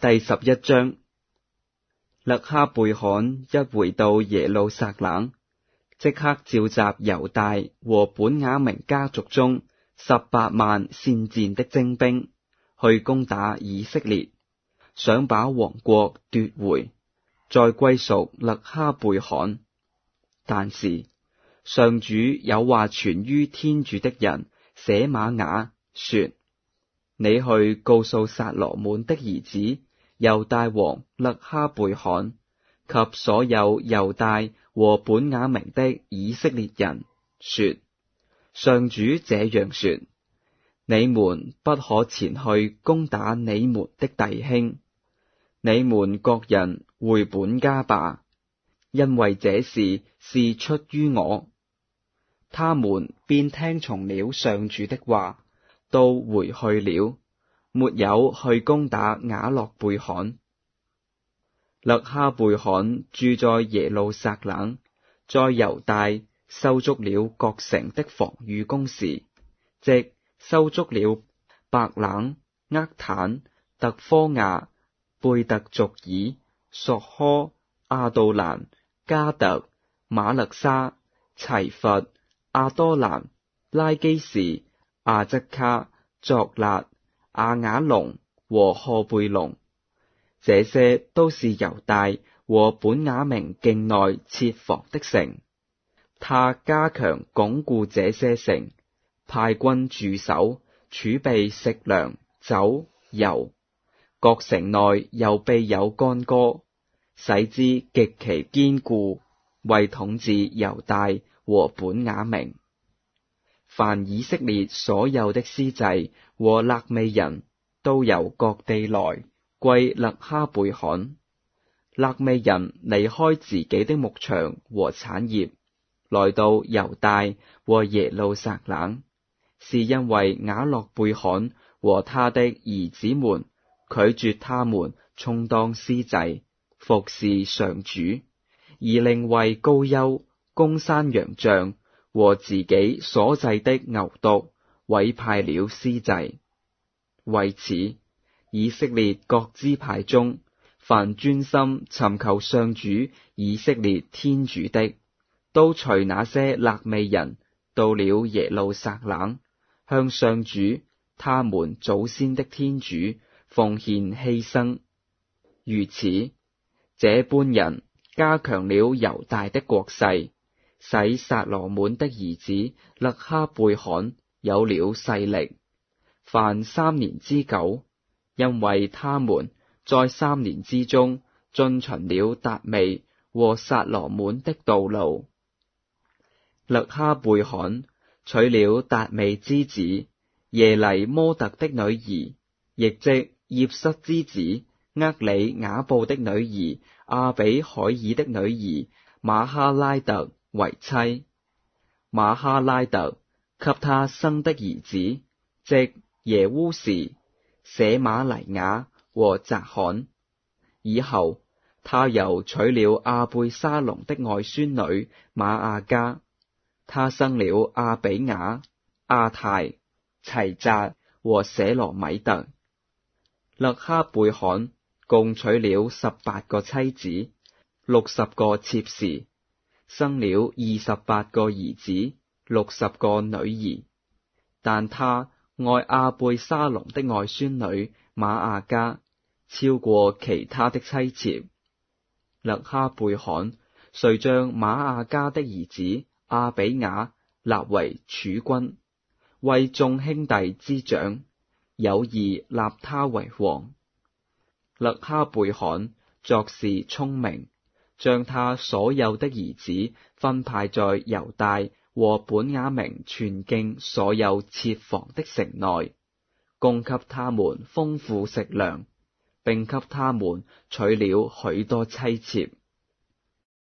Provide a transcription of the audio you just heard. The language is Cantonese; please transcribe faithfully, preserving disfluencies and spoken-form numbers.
第十一章。勒哈貝罕一回到耶路撒冷，即刻召集猶大和本雅明家族中十八萬善戰的精兵，去攻打以色列，想把王國奪回，再歸屬勒哈貝罕。但是上主有話傳於天主的人舍瑪雅說：你去告訴撒羅滿的兒子猶大王勒哈貝罕及所有猶大和本雅明的以色列人說，上主這樣說：你們不可前去攻打你們的弟兄，你們各人回本家吧，因為這事是出於我。他們便聽從了上主的話，都回去了，沒有去攻打雅洛貝罕。勒哈貝罕住在耶路撒冷，在猶大修築了各城的防禦工事，即修築了白冷、厄坦、特科亞、貝特族爾、索科、亞杜蘭、加特、馬勒沙、齊弗、阿多蘭、拉基士、阿則卡、作辣、阿雅隆和賀貝龍。這些都是猶大和本雅明境內設防的城。他加強鞏固這些城，派軍駐守，儲備食糧、酒、油。各城內又備有干戈，使之極其堅固，為統治猶大和本雅明。凡以色列所有的司祭和肋未人，都由各地來歸勒哈貝罕。肋未人離開自己的牧場和產業，來到猶大和耶路撒冷，是因為雅洛貝罕和他的兒子們拒絕他們充當司祭，服侍上主，而另為膏優、公山羊杖和自己所祭的牛犢委派了司祭。為此，以色列各支派中，凡專心尋求上主以色列天主的，都隨那些肋未人到了耶路撒冷，向上主他們祖先的天主奉獻犧牲。如此，這般人加強了猶大的國勢，使撒羅滿的兒子勒哈貝罕有了勢力，凡三年之久，因為他們在三年之中遵循了達味和撒羅滿的道路。勒哈貝罕娶了達味之子耶黎摩特的女兒，亦即葉瑟之子厄里雅布的女兒阿比海爾的女兒瑪哈拉特為妻。瑪哈拉特給他生的兒子，即耶烏士、舍瑪黎雅和匝罕。以後，他又娶了阿貝沙隆的外孫女瑪亞加，他生了阿比雅、阿泰、齊扎和舍羅米特。勒哈貝罕共娶了十八個妻子，六十個妾侍，生了二十八個兒子，六十個女兒。但他愛阿貝沙隆的外孫女瑪亞加超過其他的妻妾。勒哈貝罕遂將瑪亞加的兒子阿比雅立為儲君，為眾兄弟之長，有意立他為王。勒哈貝罕作事聰明，將他所有的兒子分派在猶大和本雅明全境所有設防的城內，供給他們豐富食糧，並給他們娶了許多妻妾。